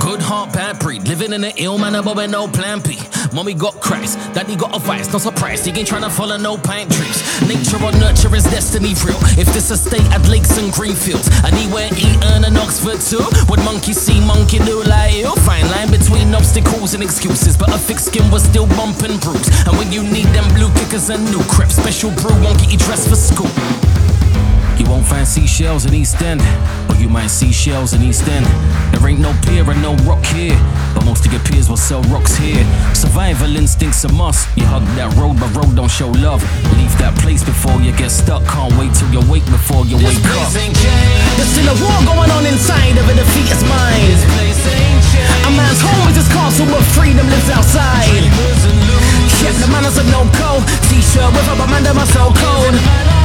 Good heart, bad breed, living in an ill manner but with no plan B. Mommy got Christ, daddy got a vice, no surprise, he ain't tryna follow no pine trees. Nature or nurture is destiny real. If this estate had lakes and green fields, anywhere Eton and Oxford too. Would monkey see, monkey do like you? Fine line between obstacles and excuses, but a thick skin was still bump and bruise. And when you need them blue kickers and new crep, special brew won't get you dressed for school. You won't find seashells in East End, but you might see shells in East End. There ain't no pier and no rock here, but most of your peers will sell rocks here. Survival instinct's a must. You hug that road, but road don't show love. Leave that place before you get stuck. Can't wait till you wake before you wake up. There's still a war going on inside of a defeated mind. A man's home is his castle, but freedom lives outside. Yep, the manners of no code. T-shirt with a man, my soul code.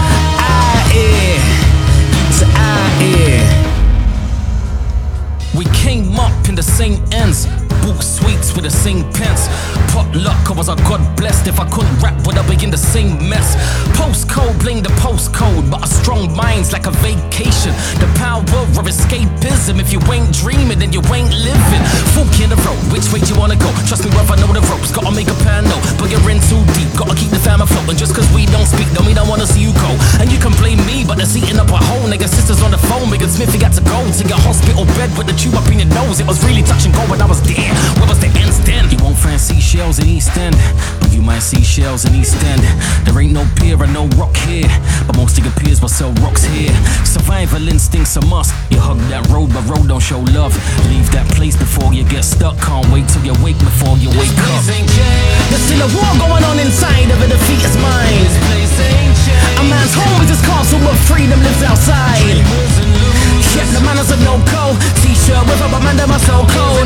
We came up in the same ends, bought sweets with the same pence. Potluck, I was a God blessed. If I couldn't rap, would I be in the same mess? Postcode, blame the postcode, but a strong mind's like a vacation. The power of escapism. If you ain't dreaming, then you ain't living. Fork in the road, which way do you wanna go? Trust me, brother, I know the ropes. Gotta make a plan, no, but you're in too deep. Gotta keep the fam afloat, and just cause we don't speak, don't mean I wanna see you go. And you can blame me, but they're eating up a hole. Nigga, sisters on the phone, Megan Smith, you got to go to your hospital bed with the tube up in your nose. It was really touch and go when I was there. Where was the ends then? You won't find seashells in East End, but you might see shells in East End. There ain't no pier and no rock here, but most of your peers will sell rocks here. Survival instinct's a must. You hug that road, but road don't show love. Leave that place before you get stuck. Can't wait till you wake before you wake up. There's still a war going on inside of a defeated mind. A man's home is his castle, but freedom lives outside. Yep, the manners of no code. T-shirt with a man, my soul code.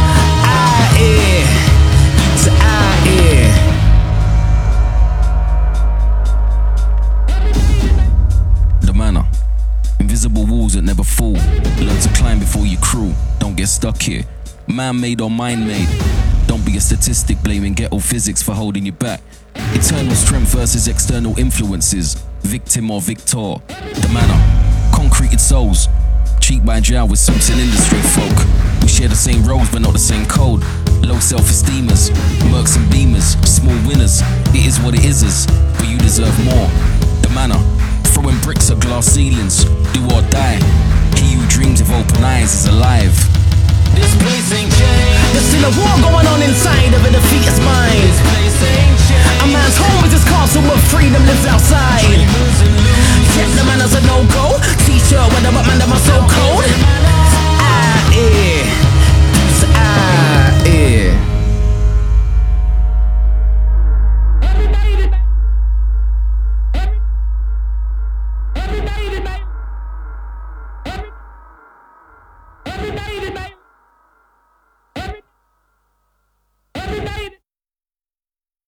The manor. Invisible walls that never fall. Learn to climb before you crawl. Don't get stuck here. Man-made or mind-made. Don't be a statistic blaming ghetto physics for holding you back. Eternal strength versus external influences. Victim or victor. The manor. Concreted souls. Cheek by jowl with suits and industry folk. We share the same roles but not the same code. Low self-esteemers, mercs and beamers, small winners. It is what it is, but you deserve more. The manor, throwing bricks at glass ceilings. Do or die. He who dreams with open eyes is alive. This place ain't changed. There's still a war going on inside of a defeated mind. This place ain't changed. A man's home is his castle, but